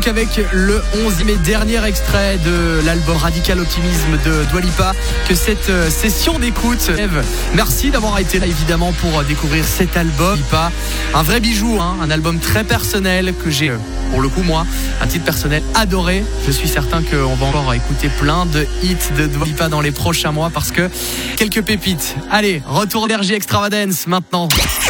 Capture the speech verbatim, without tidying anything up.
donc avec le onzième et dernier extrait de l'album Radical Optimisme de Dua Lipa que cette session d'écoute. Eve, merci d'avoir été là évidemment pour découvrir cet album. Lipa, un vrai bijou, hein, un album très personnel que j'ai, pour le coup moi, à titre personnel, adoré. Je suis certain qu'on va encore écouter plein de hits de Dua Lipa dans les prochains mois parce que quelques pépites. Allez, retour d'énergie Extravagance maintenant.